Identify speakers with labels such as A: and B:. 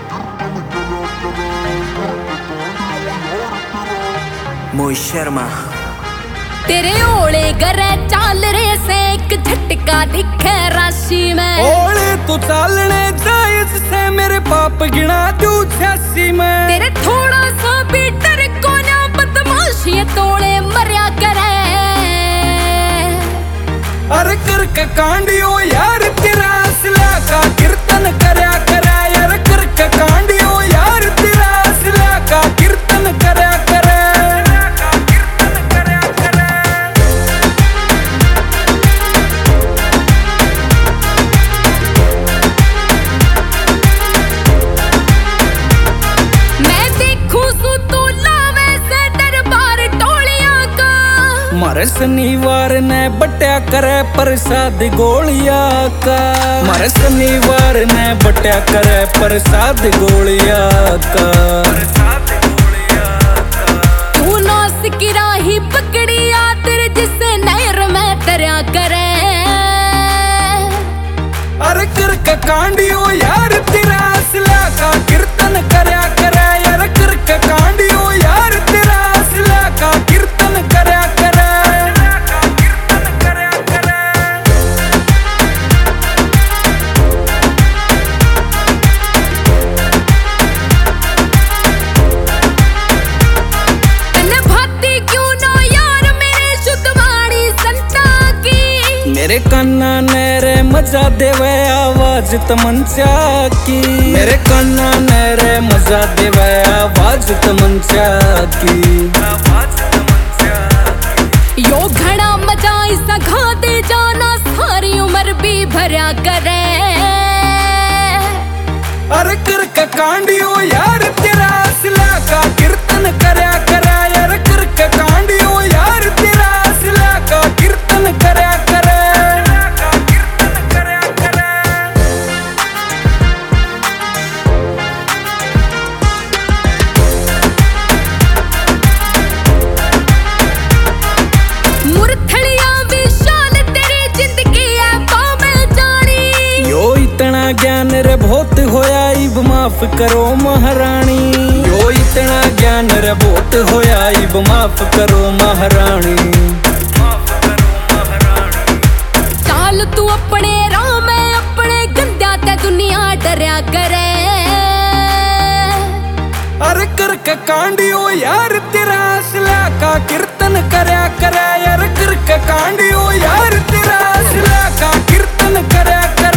A: मोहित शर्मा
B: तेरे ओले गरे चाल रे से एक झटका दिखे राशि में।
C: ओले तू चालने जायज से मेरे पाप गिना तू 86 में।
B: तेरे थोड़ा सा भी डर को ना बदमाशी तोड़े मरिया करे।
C: अरे कर के कांडियो यार तेरा असला का कीर्तन करया करे। यार कर के कांडियो यार तेरा असला का कीर्तन करया करे। मारे शनिवार ने बट्या करे प्रसाद गोलिया का। मारे शनिवार ने बट्या करे प्रसाद गोलिया का।
B: तू नौस की राही पकड़िया तेरे जिसे नहर में तरया करे।
C: अरे कर के कांडियो यार तेरा असला का कीर्तन करया करे। यार कर के कांडियो यार तेरा असला का कीर्तन करया करे। मेरे कान्ना ने रे मजा देवे आवाज तमंचा की। मेरे कान्ना ने रे मजा देवे आवाज तमंचा की।
B: यो घड़ा मजा ऐसा खा दे जाना सारी उम्र भी भरया करे।
C: अरे कर के कांडियो यार तेरा असला का कीर्तन करया करे। यार कर के कांडियो यार तेरा असला का कीर्तन करया करे। ज्ञान रे बहुत होया इब माफ करो महारानी। यो इतना ज्ञान रे बहुत होया इब माफ करो महारानी।
B: चाल तू अपने राह में अपने गंद्या ते दुनिया डरया करे।
C: अरे कर के कांडियो यार तेरा असला का कीर्तन करया करे। यार कर के कांडियो यार तेरा असला का कीर्तन करया करे।